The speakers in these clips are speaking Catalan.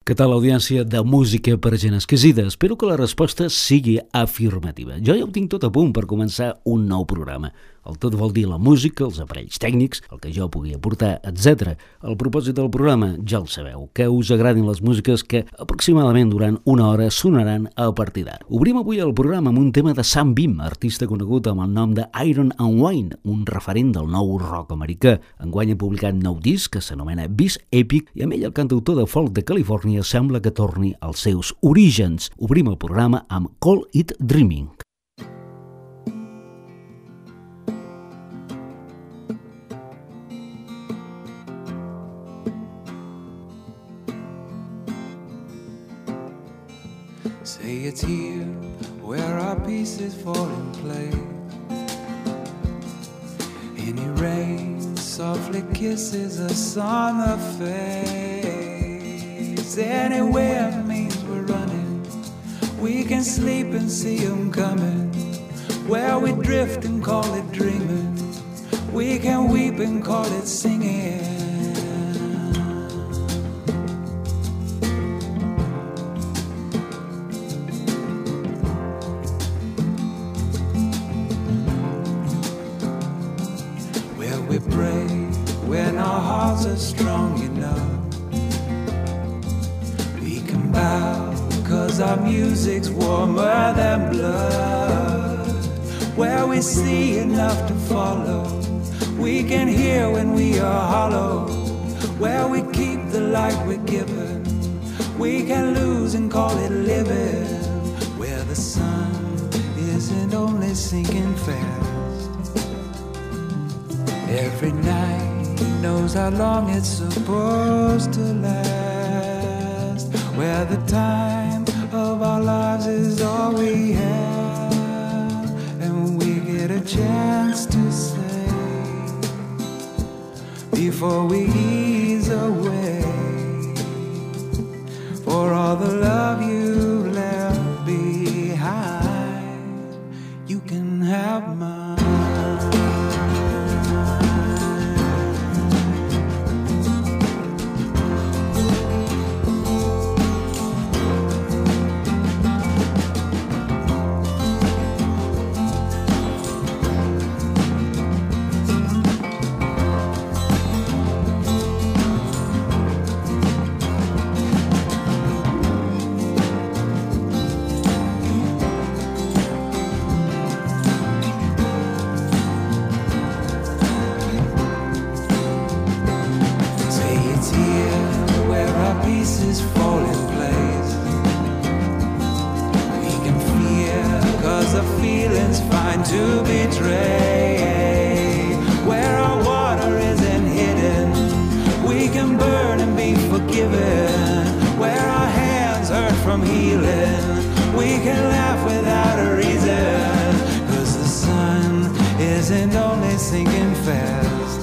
Què tal l'audiència de Música per gent exquisida? Espero que la resposta sigui afirmativa. Jo ja ho tinc tot a punt per començar un nou programa. El tot vol dir la música, els aparells tècnics, el que jo pugui aportar, etc. El propòsit del programa, ja el sabeu, que us agradin les músiques que aproximadament durant una hora sonaran a partir d'ara. Obrim avui el programa amb un tema de Sam Beam, artista conegut amb el nom de Iron and Wine, un referent del nou rock americà. Enguany ha publicat nou disc que s'anomena Bis Epic i amb ell el cantautor de folk de Califòrnia sembla que torni als seus orígens. Obrim el programa amb Call It Dreaming. Say it's here where our pieces fall in place. Any rain softly kisses us on the face. Anywhere means we're running. We can sleep and see them coming. Where we drift and call it dreaming. We can weep and call it singing. When our hearts are strong enough, we can bow, 'cause our music's warmer than blood. Where we see enough to follow, we can hear when we are hollow. Where we keep the light we're given, we can lose and call it living. Where the sun isn't only sinking fast. Every night knows how long it's supposed to last. Where the time of our lives is all we have, and we get a chance to say before we ease away, for all the love you left behind, you can have mine. Pieces fall in place. We can fear, 'cause the feeling's fine to betray. Where our water isn't hidden, we can burn and be forgiven. Where our hands hurt from healing, we can laugh without a reason. 'Cause the sun isn't only sinking fast.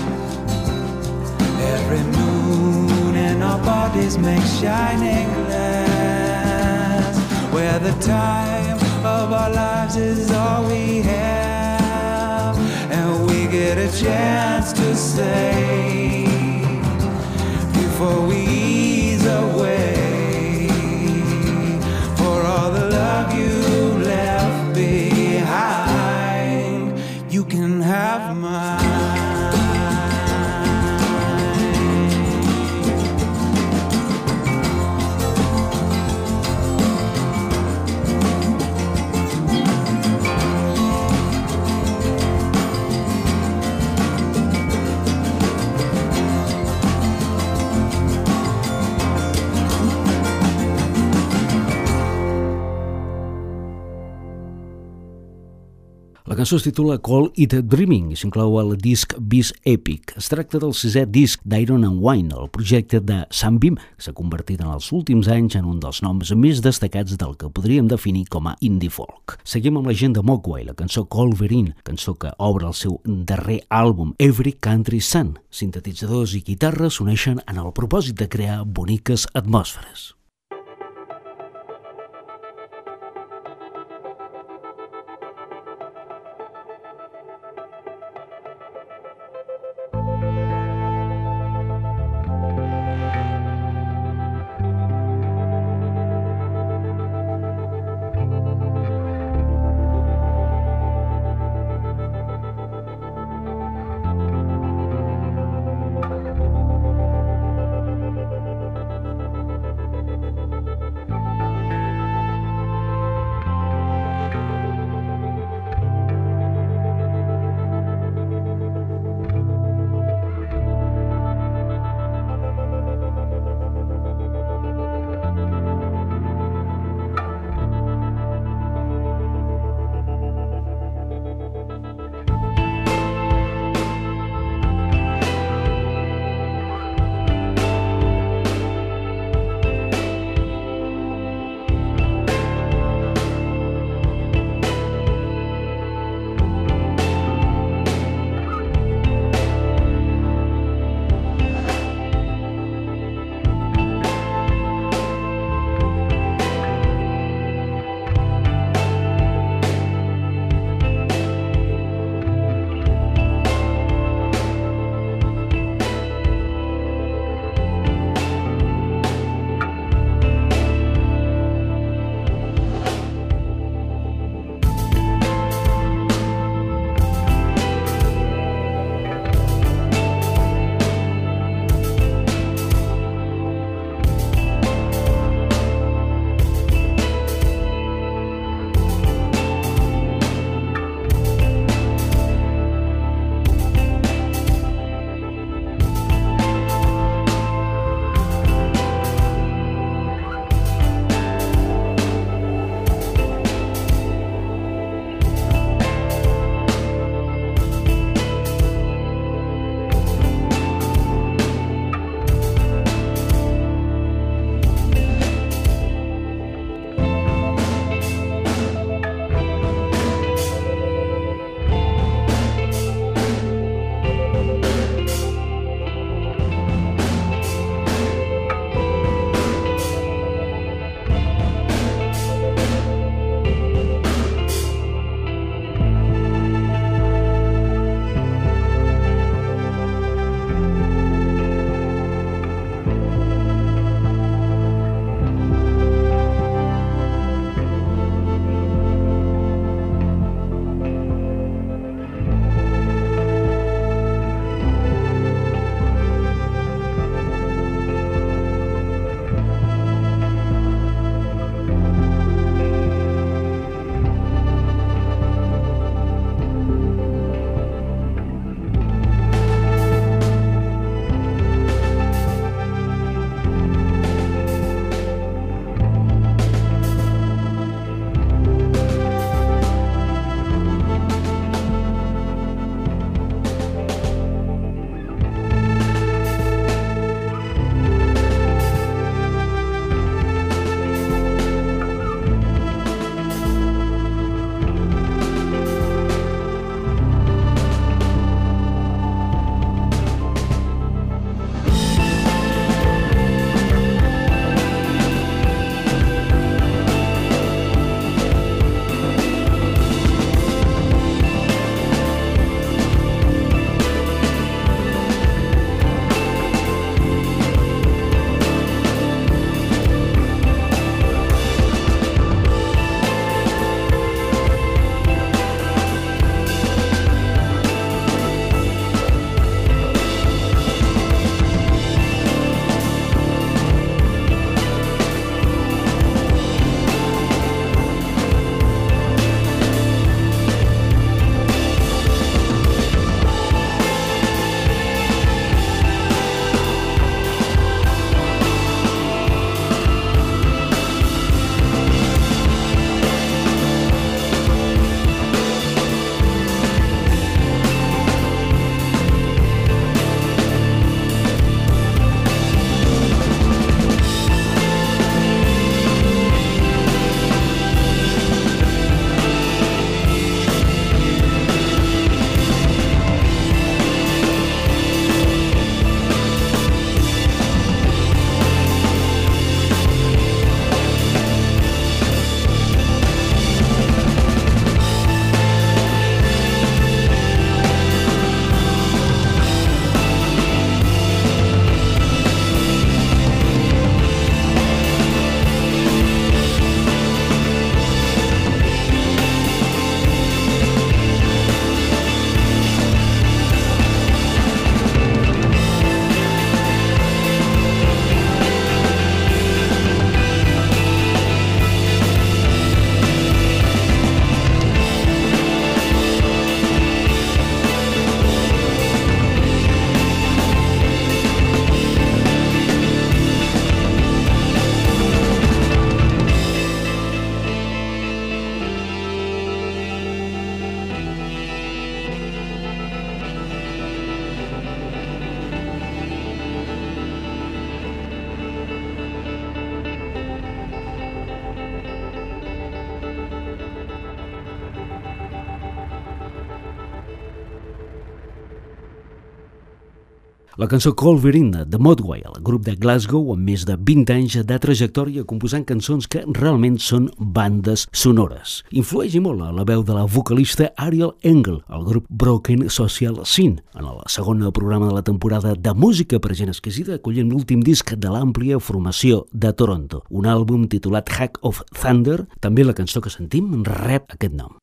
Every moon in our bodies make shining glass. Where the time of our lives is all we have, and we get a chance to say before we ease away, for all the love you left behind, you can have mine. La cançó es titula Call It Dreaming i s'inclou al disc Bis Epic. Es tracta del 6è disc d'Iron and Wine, el projecte de Sam Beam, que s'ha convertit en els últims anys en un dels noms més destacats del que podríem definir com a indie folk. Seguim amb la gent de Mogwai, la cançó Wolverine, cançó que obre el seu darrer àlbum Every Country Sun. Sintetitzadors i guitarres s'uneixen en el propòsit de crear boniques atmosferes. La cançó Culverin de Mogwai, el grup de Glasgow amb més de 20 anys de trajectòria composant cançons que realment són bandes sonores. Influeix molt a la veu de la vocalista Ariel Engel, al grup Broken Social Scene. En el segon programa de la temporada de música per gent exquisida acollem l'últim disc de l'àmplia formació de Toronto, un àlbum titulat Hack of Thunder. També la cançó que sentim rep aquest nom.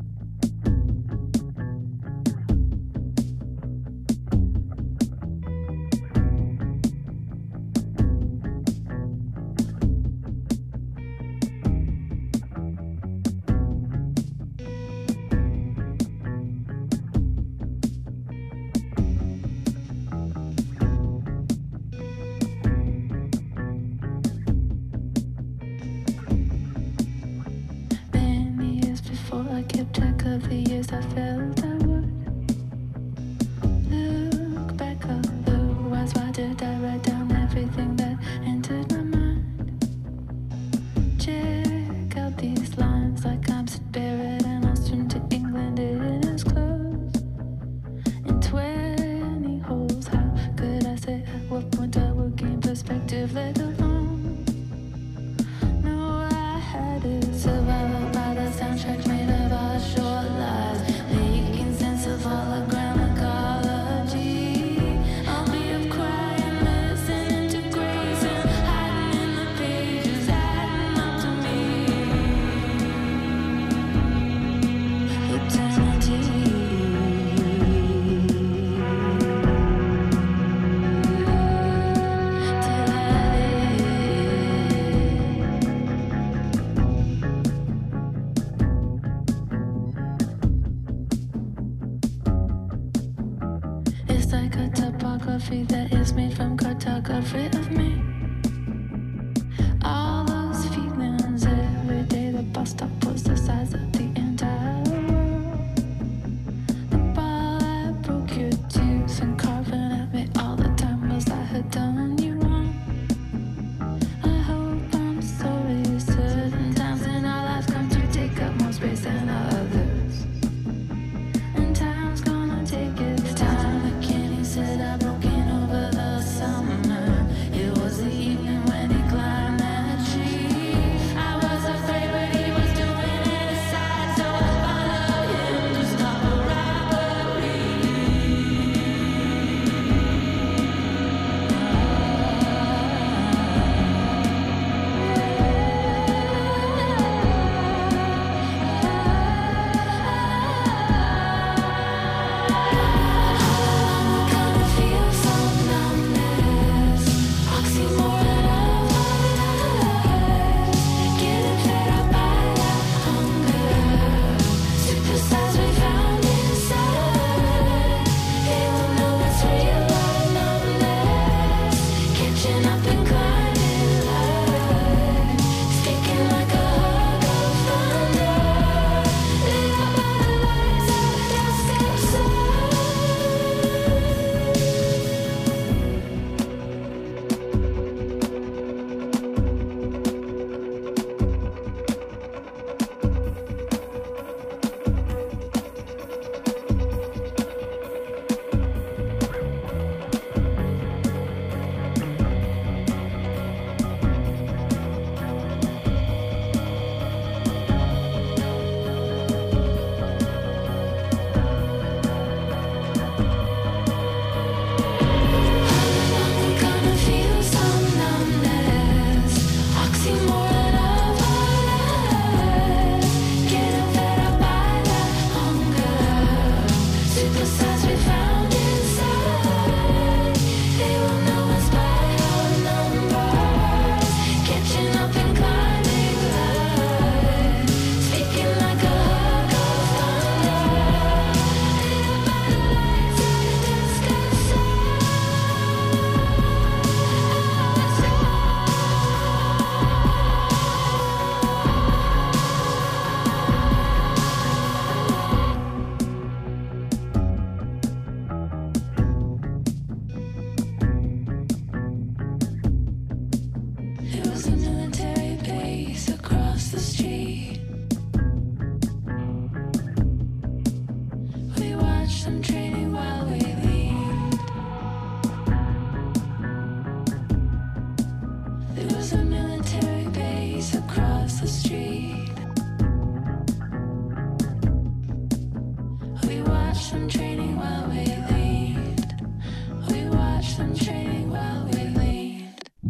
That is made from cartography of me. All those feelings every day. The bus stop was the size of the entire world. The ball that broke your tooth and carving at me all the time was I had done you wrong. I hope I'm sorry. Certain times in our lives come to take up more space than others, and time's gonna take its time. McKinney said I broke over the summer. It was the evening when he climbed that tree. I was afraid what he was doing inside, so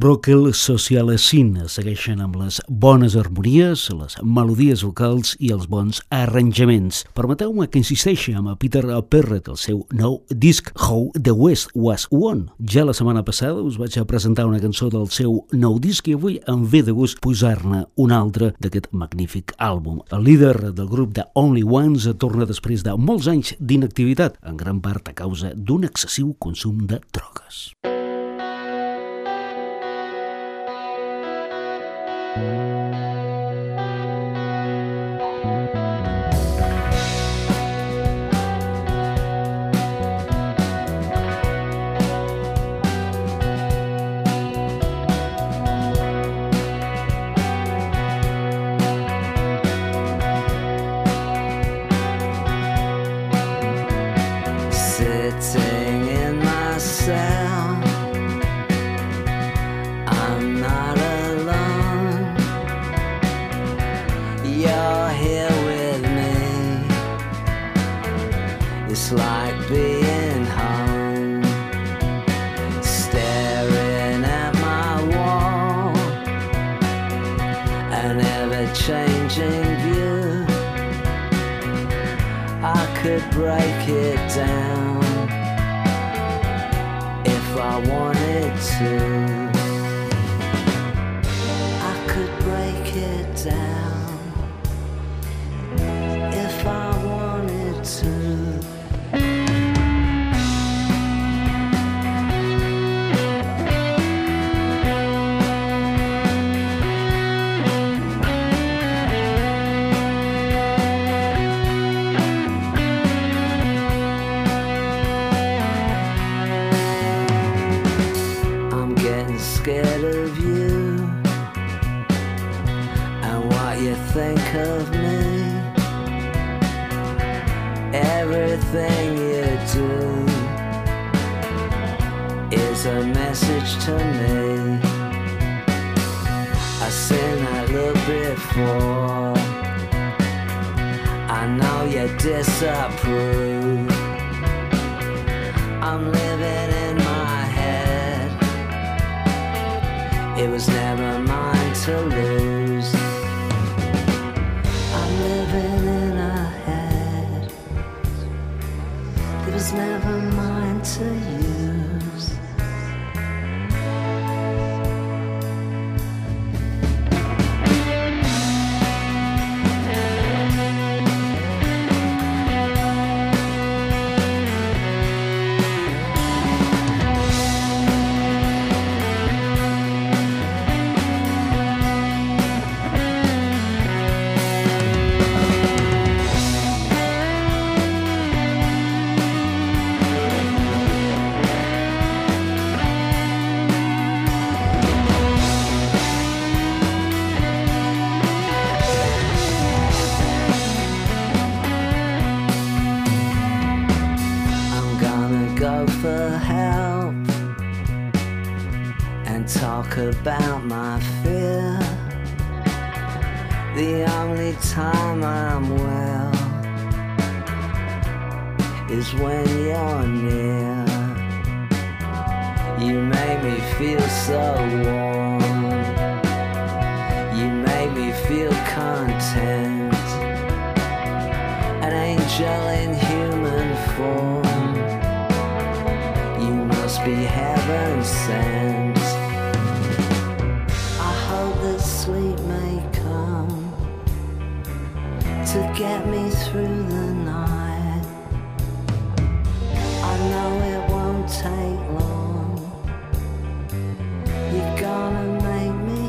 Brockle Social Scene segueixen amb les bones harmonies, les melodies vocals i els bons arranjaments. Permeteu-me que insisteixi amb Peter Perrett, el seu nou disc How the West Was Won. Ja la setmana passada us vaig a presentar una cançó del seu nou disc i avui em ve de gust posar-ne una altra d'aquest magnífic àlbum. El líder del grup de Only Ones torna després de molts anys d'inactivitat, en gran part a causa d'un excessiu consum de drogues. Sitting in my cell, I'm not alone. You're here with me. It's like being home. Staring at my wall, an ever-changing view. I could break it down if I wanted to. I could break it down if I wanted to. Scared of you and what you think of me. Everything you do is a message to me. I've seen that look before. I know you disapprove. I'm living in my head. It was never mine to lose. I'm living in a head. It was never mine to use. Talk about my fear. The only time I'm well is when you're near. You make me feel so warm. You make me feel content. An angel in human form. You must be heaven sent. Sleep may come to get me through the night. I know it won't take long. You're gonna make me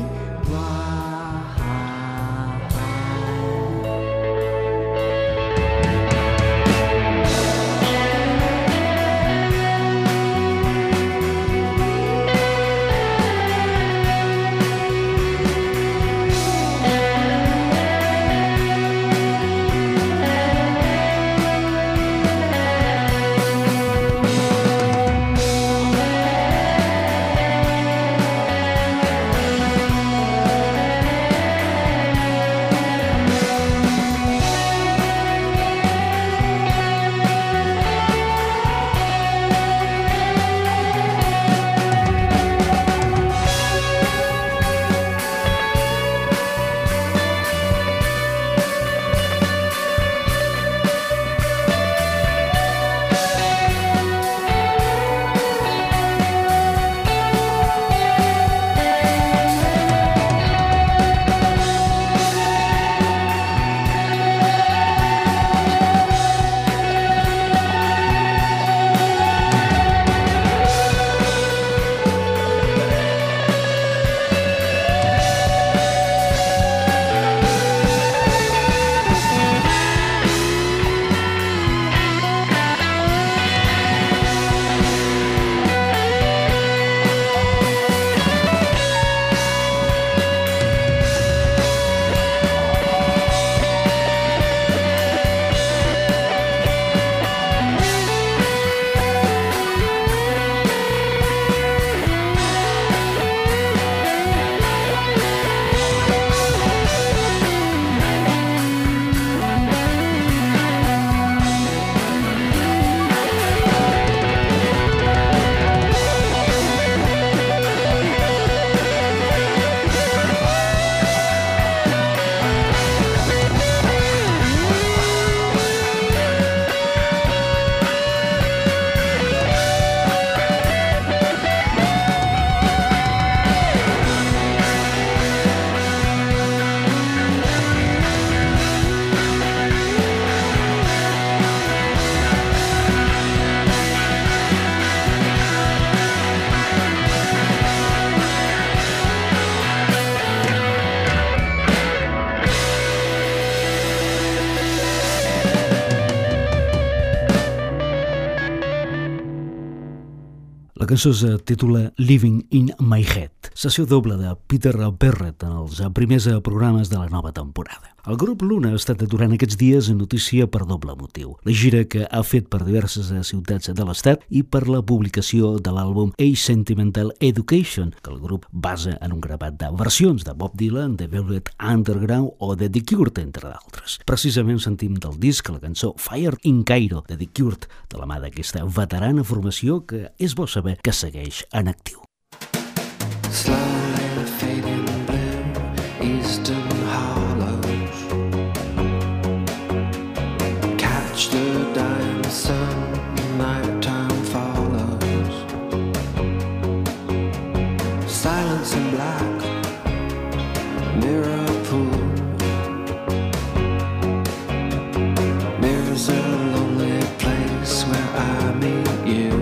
cançó es titula Living in My Head, sessió doble de Peter Perrett en els primers programes de la nova temporada. El grup Luna ha estat durant aquests dies notícia per doble motiu. La gira que ha fet per diverses ciutats de l'estat i per la publicació de l'àlbum A Sentimental Education, que el grup basa en un gravat de versions de Bob Dylan, The Velvet Underground o de The Cure, entre d'altres. Precisament sentim del disc la cançó Fire in Cairo de The Cure, de la mà d'aquesta veterana formació que és bo saber que segueix en actiu. Slowly fading blue, eastern hollows. Catch the dying sun, nighttime follows. Silence and black, mirror pool. Mirror's a lonely place where I meet you.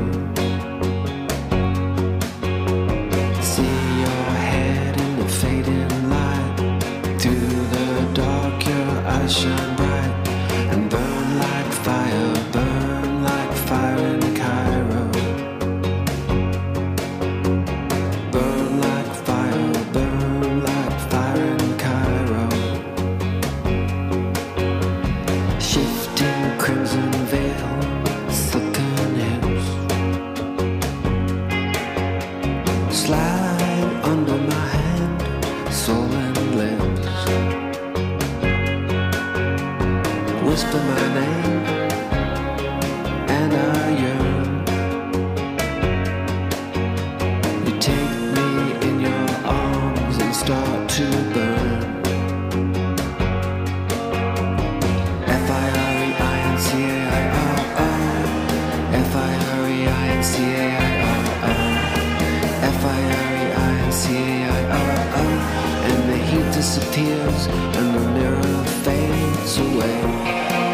Shine bright and burn like fire in Cairo. Burn like fire in Cairo. Shifting crimson veil, silken hips. Slide under my hand, soul and lips. Whisper my name, and I yearn. You take me in your arms and start to burn. F-I-R-E-I-N-C-A-I-R-O, F-I-R-E-I-N-C-A-I-R-O, F-I-R-E-I-N-C-A-I-R-O, and the heat disappears and the mirror fades away.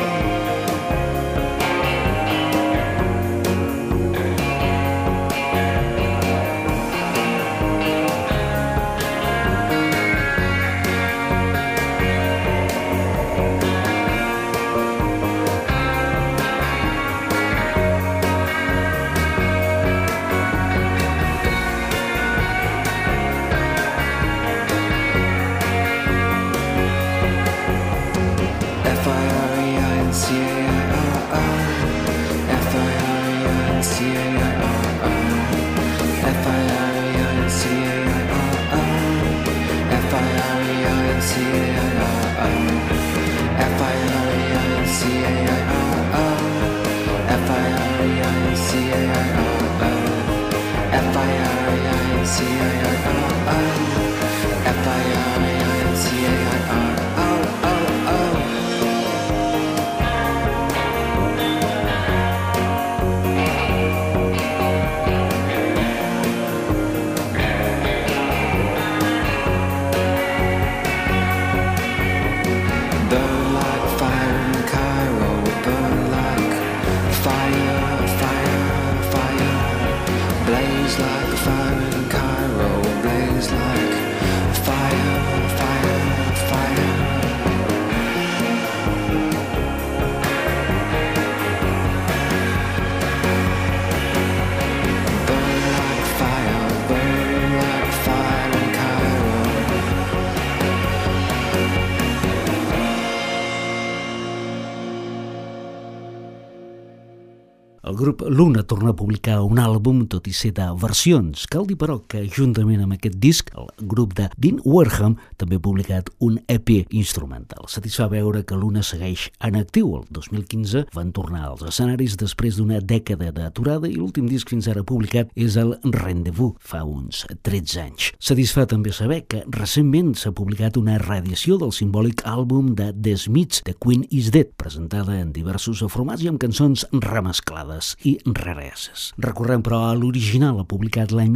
El grup Luna torna a publicar un àlbum, tot i ser de versions. Cal dir, però, que juntament amb aquest disc, el grup de Dean Wareham també ha publicat un EP instrumental. Satisfà veure que Luna segueix en actiu. El 2015 van tornar als escenaris després d'una dècada d'aturada i l'últim disc fins ara publicat és el Rendezvous, fa uns 13 anys. Satisfà també saber que recentment s'ha publicat una reedició del simbòlic àlbum de The Smiths, The Queen is Dead, presentada en diversos formats i amb cançons remesclades i rareses. Recordem, però, a l'original, publicat l'any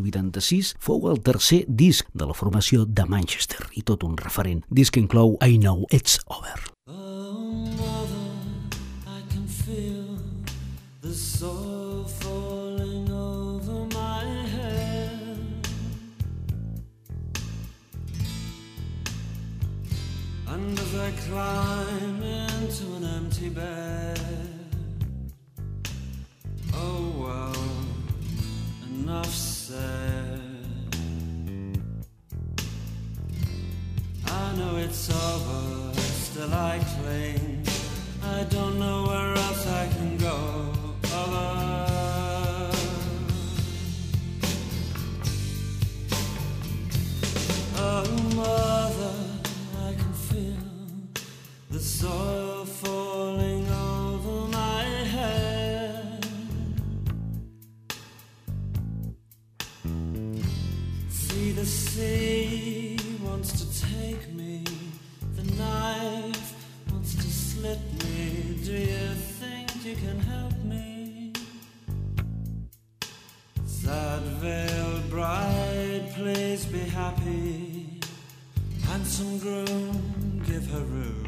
1986, fou el tercer disc de la formació de Manchester i tot un referent. Disc que inclou I Know It's Over. Oh, mother, I can feel the soul falling over my head. And as I climb into an empty bed, oh well, enough said. I know it's over, still I cling. I don't know where else I can go. Oh, mother, I can feel the soil falling over my head. See, the sea wants to take me, the knife wants to slit me. Do you think you can help me? Sad veiled bride, please be happy. Handsome groom, give her room.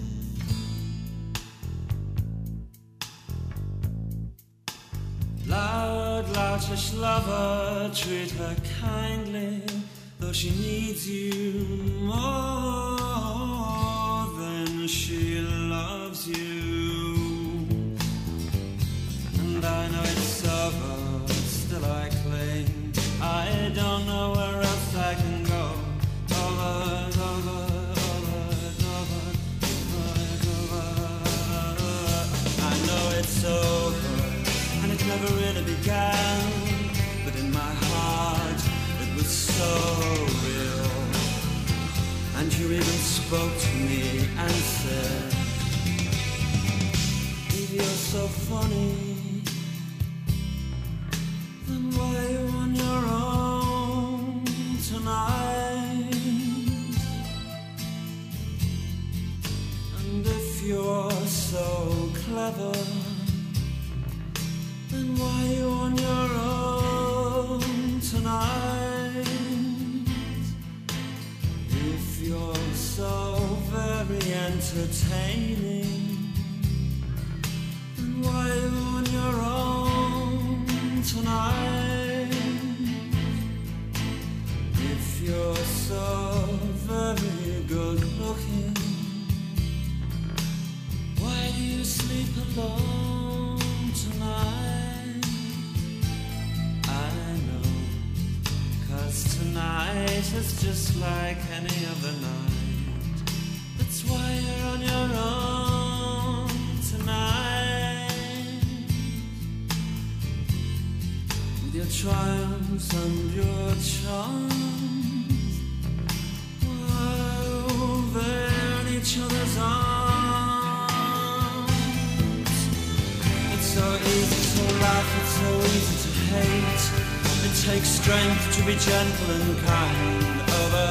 Loud, loutish lover, treat her kindly, though she needs you more than she loves you. And I know it's over, still I cling. I don't know where else I can go. Over, and it never really began, but in my heart it was so real. And you even spoke to me and said, if you're so funny, then why are you on your own tonight? And if you're so clever, then why are you on your own tonight? If you're so very entertaining, then why are you on your own tonight? If you're so very good looking, why do you sleep alone tonight? Tonight is just like any other night. That's why you're on your own tonight. With your triumphs and your charms, while they're in each other's arms. It's so easy to laugh, it's so easy to hate. It takes strength to be gentle and kind. Over.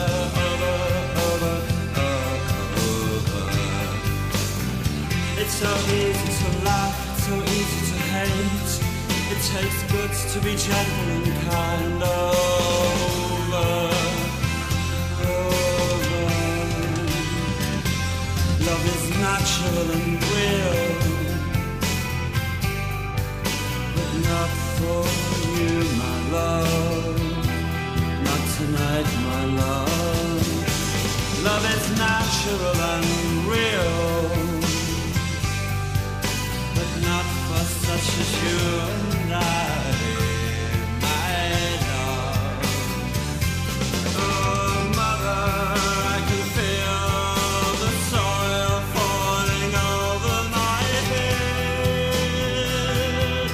It's so easy to laugh, it's so easy to hate. It takes guts to be gentle and kind. Over. Love is natural and real, but not for you, my love, not tonight, my love. Love is natural and real, but not for such as you and I, my love. Oh, mother, I can feel the soil falling over my head.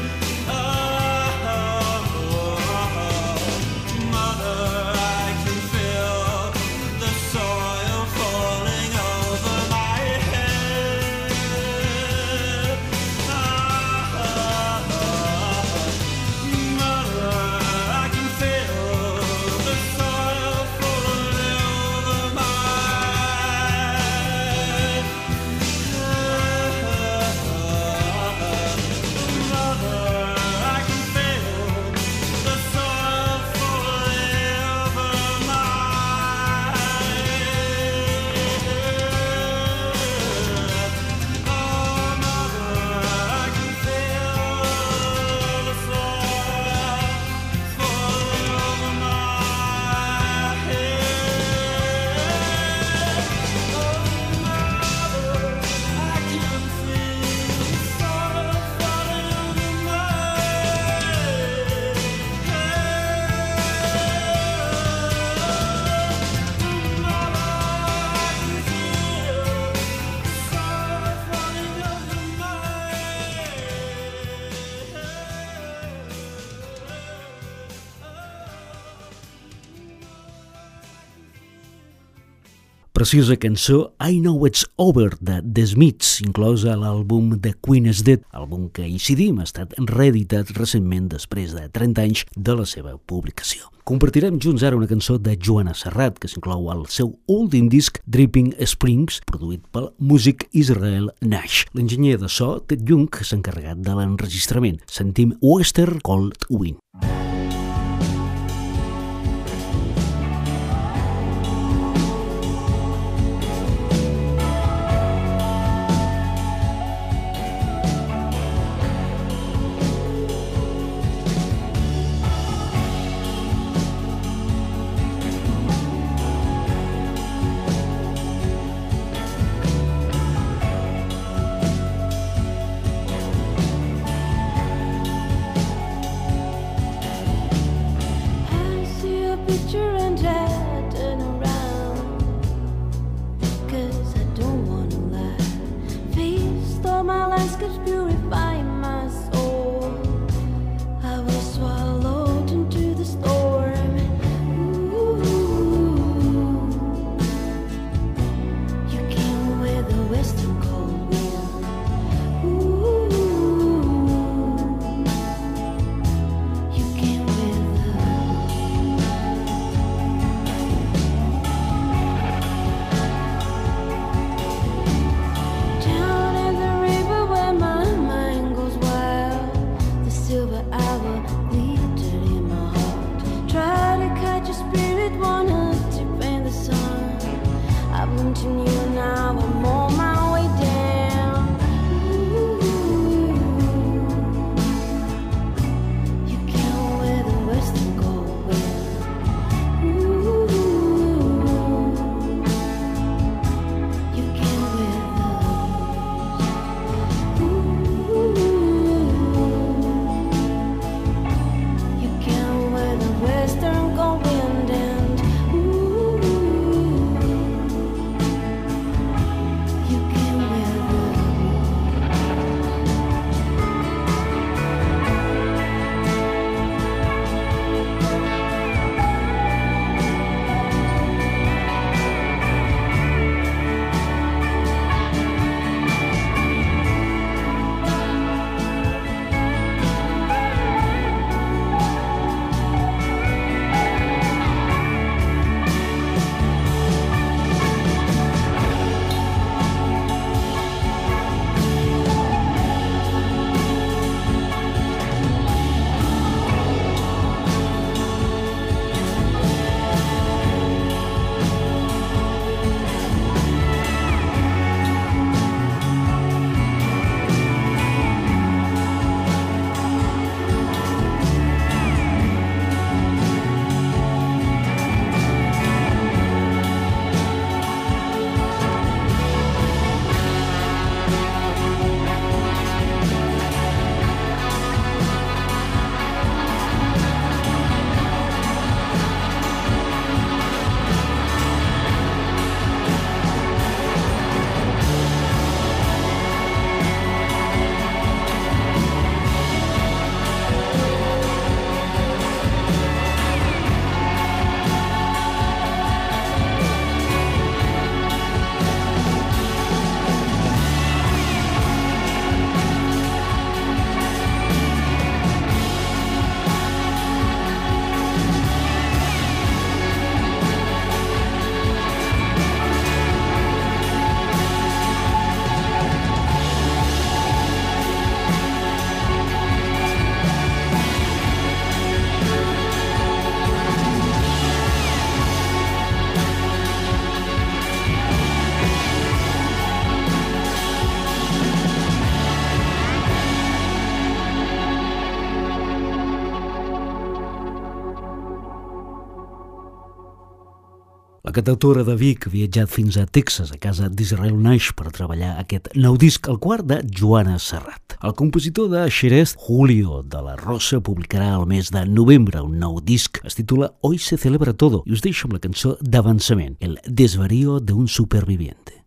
preciosa cançó I Know It's Over de The Smiths, inclosa a l'àlbum The Queen Is Dead, àlbum que, incidim, ha estat reeditat recentment després de 30 anys de la seva publicació. Compartirem junts ara una cançó de Joana Serrat, que s'inclou al seu últim disc Dripping Springs, produït pel músic Israel Nash. L'enginyer de so, Ted Young, s'ha encarregat de l'enregistrament. Sentim Western Cold Wind. La cantautora de Vic ha viatjat fins a Texas, a casa d'Israel Nash, per treballar aquest nou disc, el quart de Joana Serrat. El compositor de Xerez, Julio de la Rosa, publicarà al mes de novembre un nou disc. Es titula Hoy se celebra todo i us deixo amb la cançó d'avançament, El desvarío de un superviviente.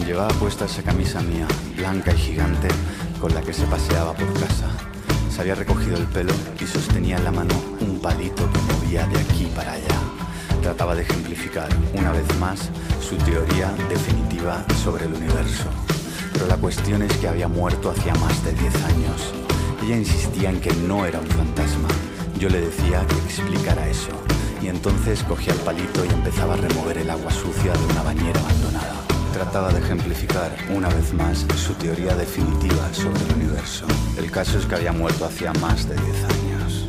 llevaba puesta esa camisa mía, blanca y gigante, con la que se paseaba por casa. Se había recogido el pelo y sostenía en la mano un palito que movía de aquí para allá. Trataba de ejemplificar, una vez más, su teoría definitiva sobre el universo. Pero la cuestión es que había muerto hacía más de 10 años. Ella insistía en que no era un fantasma. Yo le decía que explicara eso. Y entonces cogía el palito y empezaba a remover el agua sucia de una bañera abandonada. Trataba de ejemplificar, una vez más, su teoría definitiva sobre el universo. El caso es que había muerto hacía más de 10 años.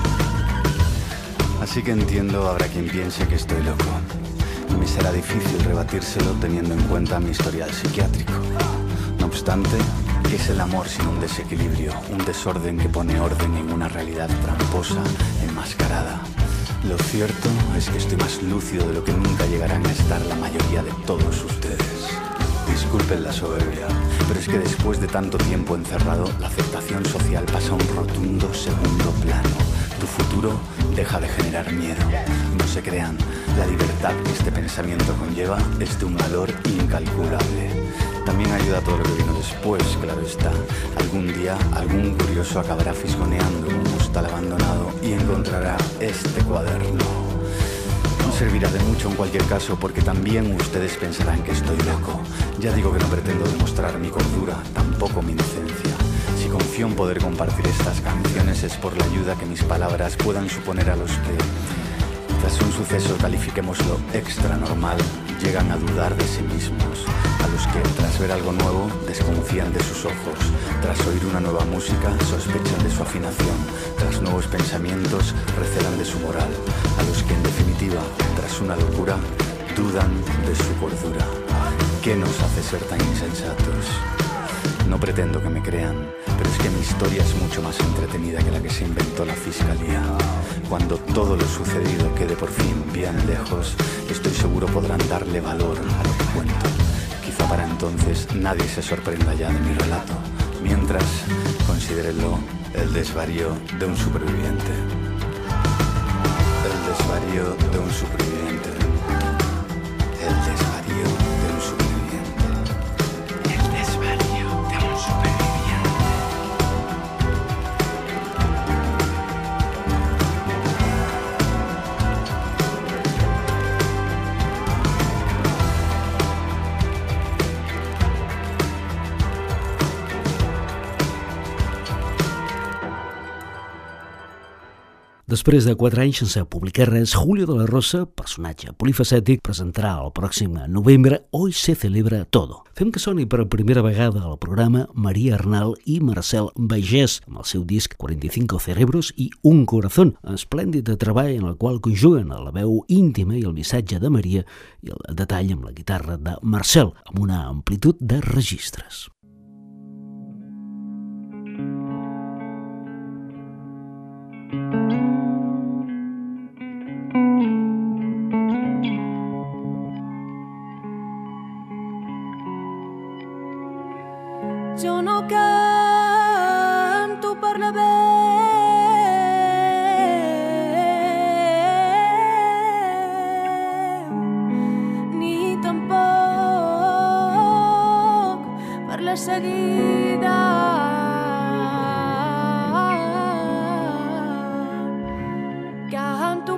Así que entiendo, habrá quien piense que estoy loco. Y me será difícil rebatírselo teniendo en cuenta mi historial psiquiátrico. No obstante, ¿qué es el amor sin un desequilibrio? Un desorden que pone orden en una realidad tramposa, enmascarada. Lo cierto es que estoy más lúcido de lo que nunca llegarán a estar la mayoría de todos ustedes. Disculpen la soberbia, pero es que después de tanto tiempo encerrado, la aceptación social pasa a un rotundo segundo plano. Tu futuro deja de generar miedo. No se crean, la libertad que este pensamiento conlleva es de un valor incalculable. También ayuda todo lo que vino después, claro está. Algún día, algún curioso acabará fisgoneando un hostal abandonado y encontrará este cuaderno. No servirá de mucho en cualquier caso, porque también ustedes pensarán que estoy loco. Ya digo que no pretendo demostrar mi cordura, tampoco mi inocencia. Si confío en poder compartir estas canciones es por la ayuda que mis palabras puedan suponer a los que, tras un suceso, califiquémoslo extra normal, llegan a dudar de sí mismos. A los que, tras ver algo nuevo, desconfían de sus ojos. Tras oír una nueva música, sospechan de su afinación. Tras nuevos pensamientos, recelan de su moral. A los que, en definitiva, tras una locura, dudan de su cordura. ¿Qué nos hace ser tan insensatos? No pretendo que me crean, pero es que mi historia es mucho más entretenida que la que se inventó la fiscalía. Cuando todo lo sucedido quede por fin bien lejos, estoy seguro podrán darle valor a lo que cuento. Quizá para entonces nadie se sorprenda ya de mi relato. Mientras, considérenlo el desvarío de un superviviente. El desvarío de un superviviente. El desvarío de un superviviente. El desvarío de un superviviente. Després de 4 anys sense publicar res, Julio de la Rosa, personatge polifacètic, presentarà el pròxim novembre Hoy se celebra todo. Fem que soni per primera vegada al programa Maria Arnal i Marcel Baigés, amb el seu disc 45 cerebros i un corazón, esplèndid treball en el qual conjuguen la veu íntima i el missatge de Maria i el detall amb la guitarra de Marcel, amb una amplitud de registres. Jo no canto per la veu, ni tampoc per la seguida. Canto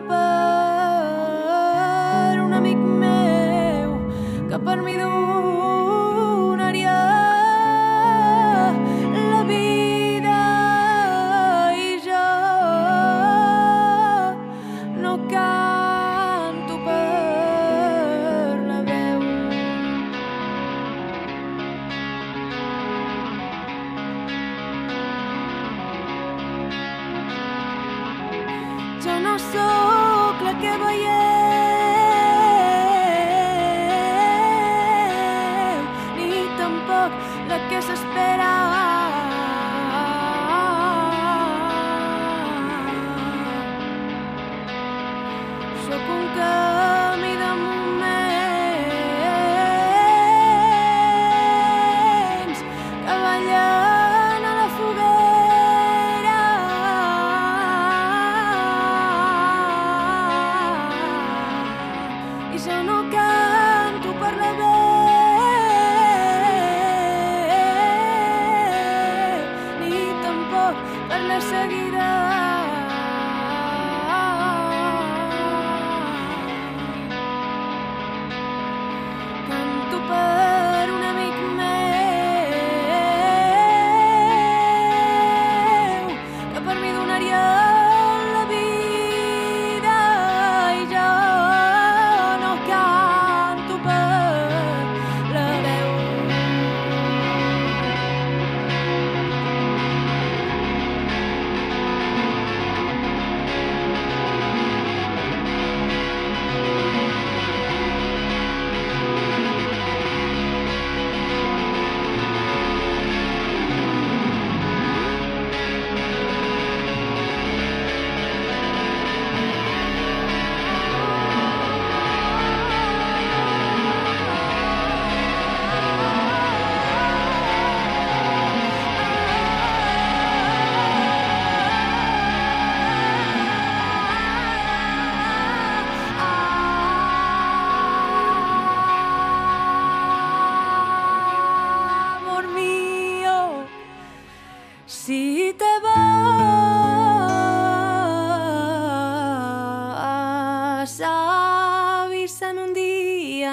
per un amic meu que per mi donaria la vida, i jo no canto per la veu. Jo no sóc la que veieu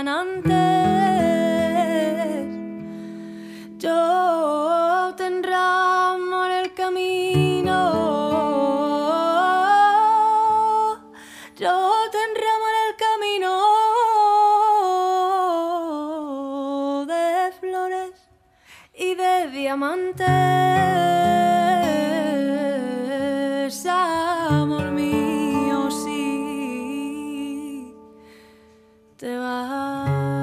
antes. Yo te enramo en el camino, yo te enramo en el camino de flores y de diamantes, amor mío, si te vas.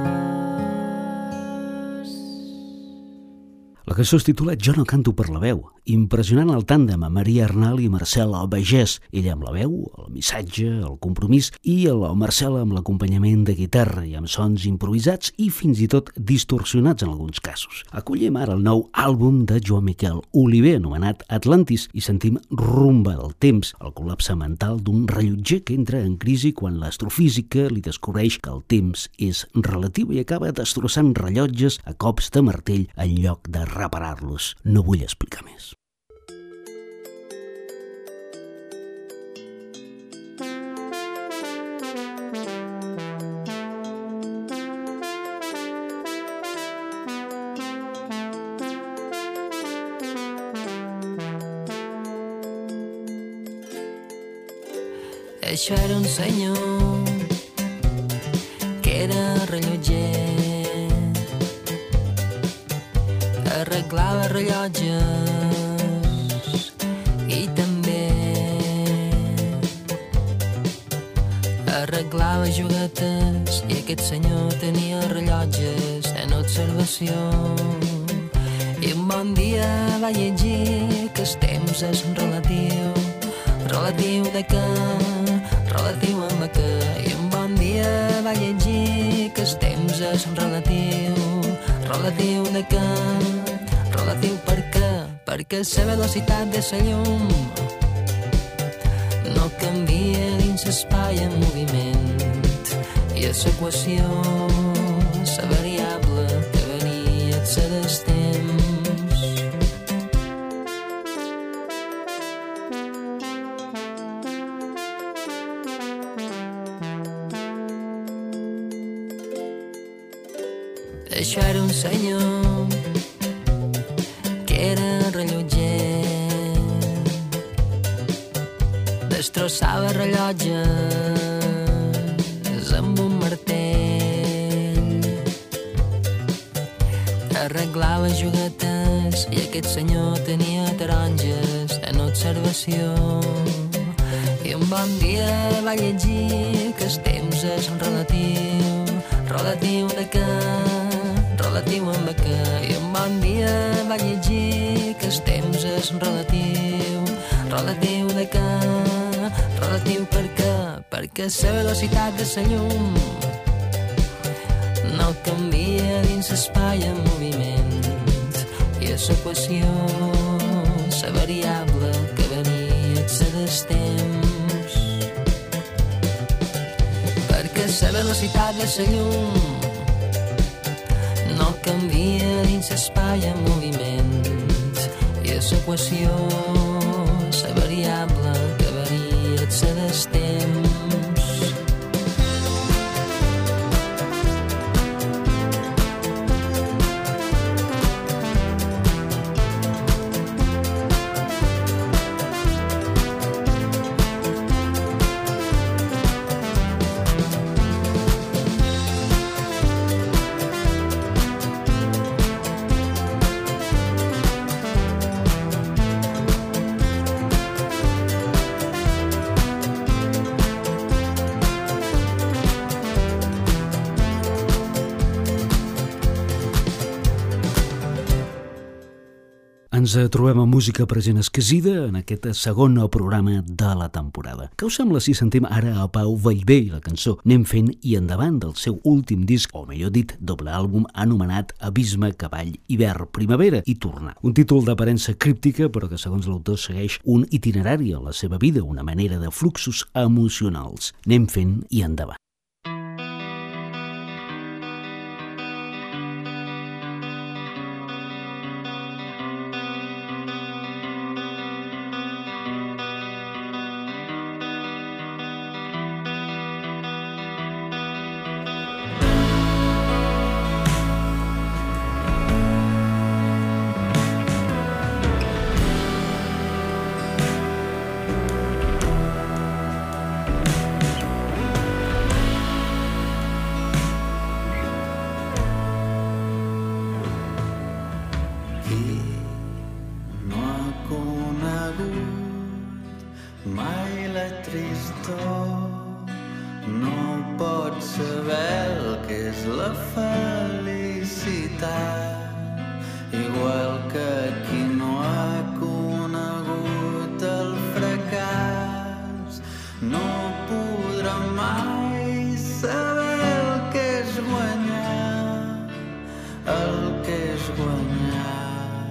La cançó es titula Jo no canto per la veu, impressionant el tàndem a Maria Arnal i Marcel Bagès, ella amb la veu, el missatge, el compromís, i el Marcel amb l'acompanyament de guitarra i amb sons improvisats i fins i tot distorsionats en alguns casos. Acollim ara el nou àlbum de Joan Miquel Oliver, anomenat Atlantis, i sentim Rumba del temps, el col·lapse mental d'un rellotger que entra en crisi quan l'astrofísica li descobreix que el temps és relatiu i acaba destrossant rellotges a cops de martell en lloc de reparar-los. No vull explicar més. Això era un senyor que era rellotger, arreglava rellotges i també arreglava juguetes, i aquest senyor tenia rellotges en observació. I un bon dia va llegir que el temps és relatiu. Relatiu de què? Relatiu amb què? I un bon dia va llegir que el temps és relatiu. Relatiu de què? Relatiu per què? Perquè la velocitat de la llum no canvia dins l'espai en moviment, i a l'equació la variable que varia és el temps. Això era un senyor que era rellotger, destrossava rellotges amb un martell, arreglava juguetes, i aquest senyor tenia taronges en observació. I un bon dia va llegir que el temps és relatiu. Relatiu de què? Relatiu amb què? I un bon dia va llegir que el temps és relatiu. Relatiu de què? Relatiu per què? Perquè la velocitat de la llum no canvia dins l'espai en moviment, i a l'equació la variable que varia és el temps. Perquè la velocitat de la llum no canvia dins l'espai en moviment, i a l'equació la variable que varia és el temps. Ens trobem a Música Present Esquisida en aquest segon programa de la temporada. Què us sembla si sentim ara a Pau Vallvé i la cançó Anem fent i endavant del seu últim disc, o millor dit, doble àlbum anomenat Abisme, Cavall, Hivern, Primavera i Tornar. Un títol d'aparença críptica, però que segons l'autor segueix un itinerari en la seva vida, una manera de fluxos emocionals. Anem fent i endavant. la felicitat, igual que qui no ha conegut el fracàs no podrà mai saber el que és guanyar, el que és guanyar.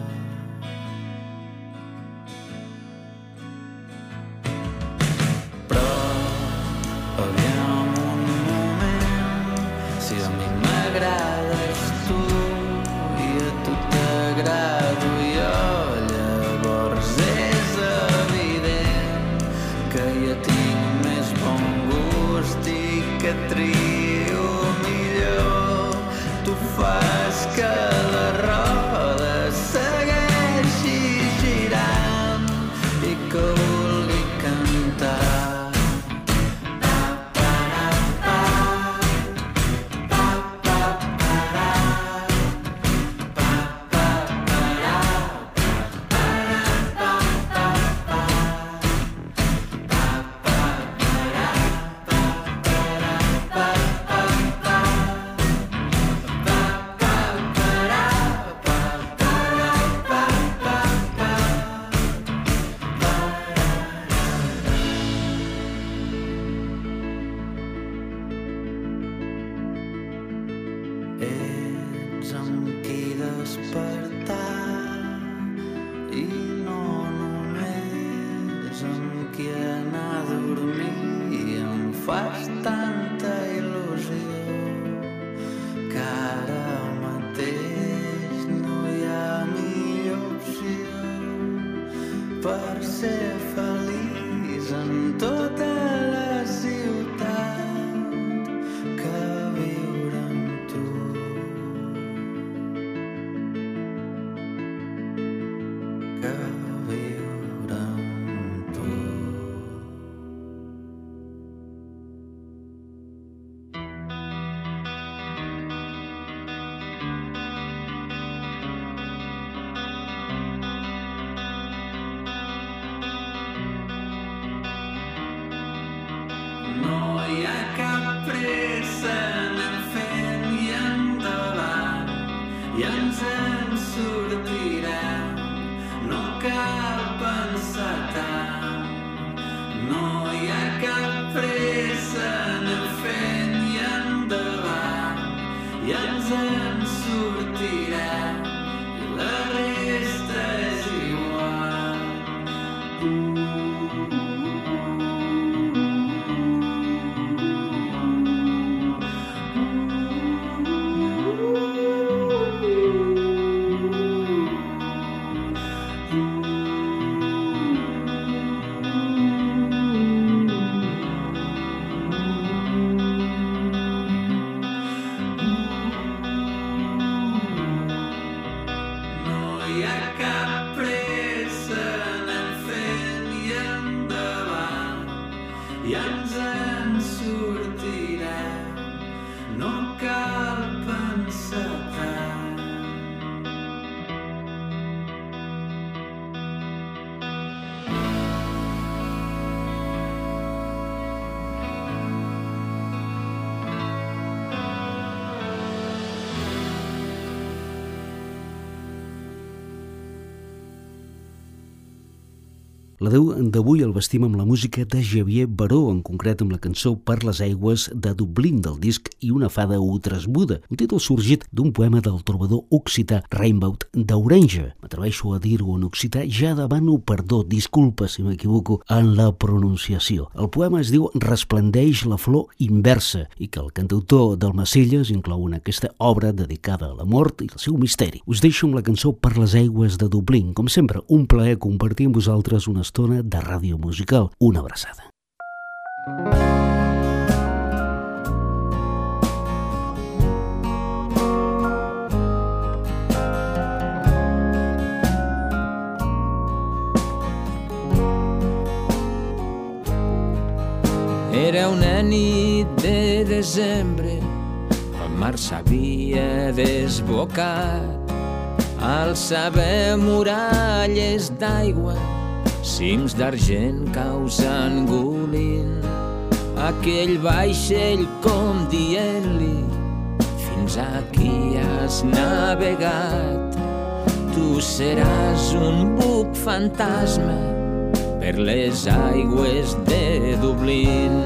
Però aviam un moment, si a mi m'agrades tu i a tu t'agrado jo, llavors és evident que ja tinc més bon gust i que trio millor. Tu fas que la roda segueixi girant i que vulgui cantar. Ets amb qui despertar i no només amb qui anar a dormir. Em fas tanta il·lusió que ara mateix no hi ha millor opció per ser feliç en tota la ciutat que viure amb tu. Que viure amb tu. No hi ha cap pressa, anem fent i endavant, i ens en sortirem, no cal pensar tant. No hi ha cap pressa, anem fent i endavant, i ens en sortirem, i la resta és igual. No hi ha cap pressa, anem fent i endavant, i ens en sortirem, no cal pensar tant. La 10 d'avui el vestim amb la música de Xavier Baró, en concret amb la cançó Per les aigües de Dublín del disc I una fada utresbuda, un títol sorgit d'un poema del trobador occità Raimbaut d'Orenja. M'atreveixo a dir-ho en occità, ja demano perdó, disculpa si m'equivoco en la pronunciació. El poema es diu Resplendeix la flor inversa i que el cantautor d'Almacelles inclou en aquesta obra dedicada a la mort i al seu misteri. Us deixo amb la cançó Per les aigües de Dublín. Com sempre, un plaer compartir amb vosaltres una estona de ràdio musical. Una abraçada. Era una nit de desembre, el mar s'havia desbocat, alçava muralles d'aigua, cims d'argent causant engolint aquell vaixell com dient-li fins aquí has navegat. Tu seràs un buc fantasma per les aigües de Dublín.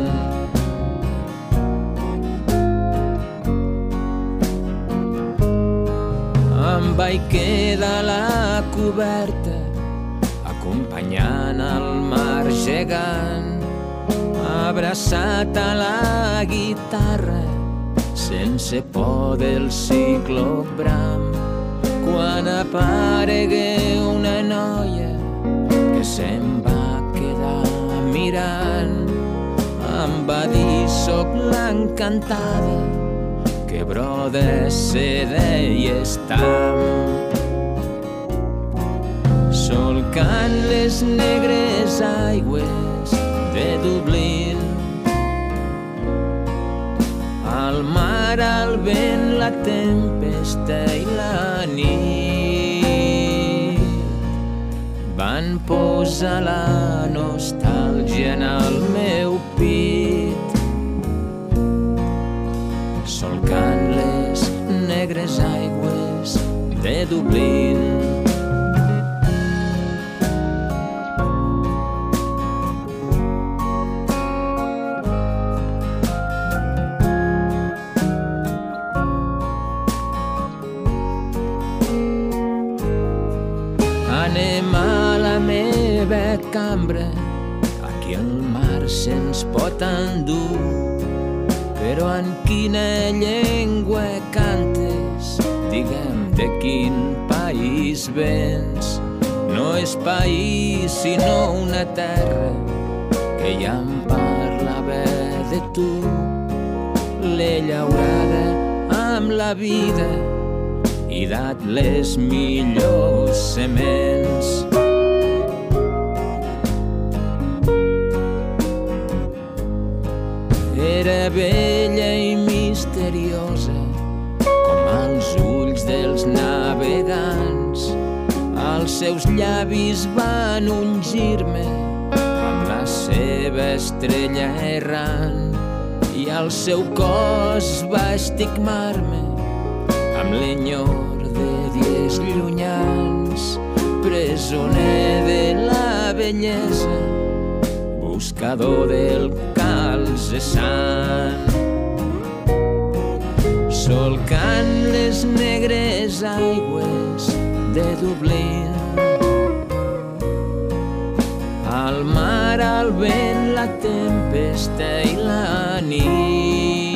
Em vaig quedar a la coberta acompanyant el mar gegant, abraçat a la guitarra sense por del ciclobram, quan aparegué una noia que se'm va quedar mirant. Em va dir soc l'encantada que broda se deia estam, solcant les negres aigües de Dublín. Al mar, al vent, la tempesta i la nit van posar la nostàlgia en el meu pit, solcant les negres aigües de Dublín. Anem a la meva cambra, aquí el mar se'ns pot endur, però en quina llengua cantes? Digue'm de quin país vens. No és país sinó una terra que ja em parlava de tu, l'he llaurada amb la vida i dat les millors sements. Era bella i misteriosa com els ulls dels navegants. Els seus llavis van ungir-me amb la seva estrella errant i el seu cos va estigmar-me amb l'enyor de dies llunyans. Presoner de la bellesa, buscador del calze sant, solcant les negres aigües de Dublín. Al mar, al vent, la tempesta i la nit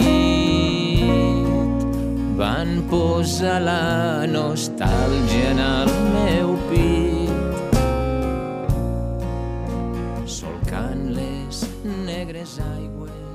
van posar la nostàlgia en el meu pit, solcant les negres aigües